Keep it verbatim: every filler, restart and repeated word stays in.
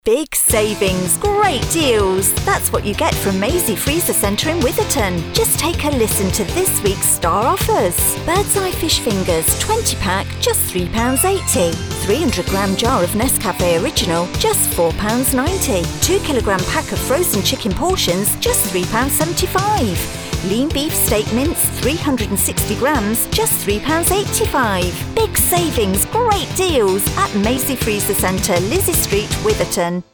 Big savings, great deals. That's what you get from Maisie Freezer Centre in Witherton. Just take a listen to this week's star offers. Bird's Eye fish fingers, twenty pack, just three pounds eighty. three hundred gram jar of Nescafe Original, just four pounds ninety. two kilogram pack of frozen chicken portions, just three pounds seventy-five. Lean beef steak mince, three hundred sixty grams, just three pounds eighty-five. Big savings, great deals at Maisie Freezer Centre, Lizzie Street, Witherton.